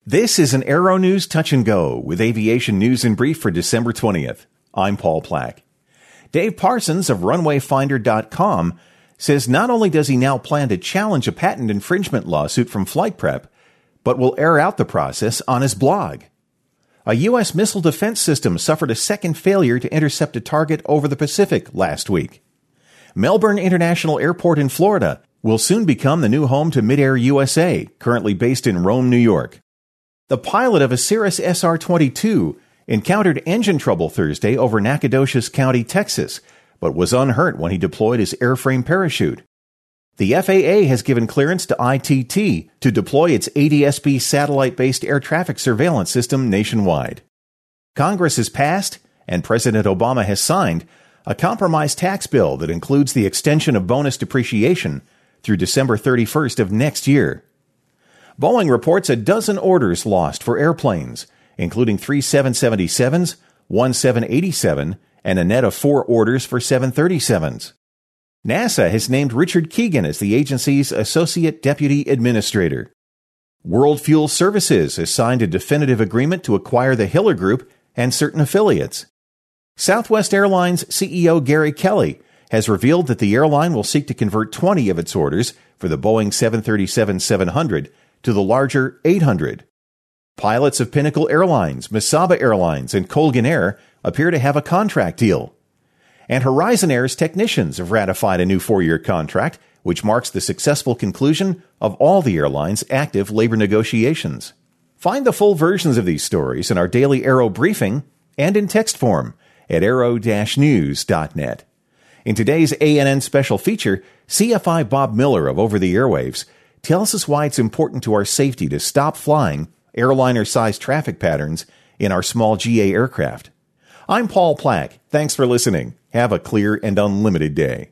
This is an Aero News Touch and Go with aviation news in brief for December 20th. I'm Paul Plack. Dave Parsons of RunwayFinder.com says not only does he now plan to challenge a patent infringement lawsuit from Flight Prep, but will air out the process on his blog. A U.S. missile defense system suffered a second failure to intercept a target over the Pacific last week. Melbourne International Airport in Florida will soon become the new home to Mid-Air USA, currently based in Rome, New York. The pilot of a Cirrus SR-22 encountered engine trouble Thursday over Nacogdoches County, Texas, but was unhurt when he deployed his airframe parachute. The FAA has given clearance to ITT to deploy its ADS-B satellite-based air traffic surveillance system nationwide. Congress has passed, and President Obama has signed, a compromise tax bill that includes the extension of bonus depreciation through December 31st of next year. Boeing reports a dozen orders lost for airplanes, including 3 777s, 1 787, and a net of 4 orders for 737s. NASA has named Richard Keegan as the agency's Associate Deputy Administrator. World Fuel Services has signed a definitive agreement to acquire the Hiller Group and certain affiliates. Southwest Airlines CEO Gary Kelly has revealed that the airline will seek to convert 20 of its orders for the Boeing 737-700 to the larger 800. Pilots of Pinnacle Airlines, Mesaba Airlines, and Colgan Air appear to have a contract deal. And Horizon Air's technicians have ratified a new 4-year contract, which marks the successful conclusion of all the airline's active labor negotiations. Find the full versions of these stories in our daily Aero briefing and in text form at aero-news.net. In today's ANN special feature, CFI Bob Miller of Over the Airwaves tells us why it's important to our safety to stop flying airliner-sized traffic patterns in our small GA aircraft. I'm Paul Plack. Thanks for listening. Have a clear and unlimited day.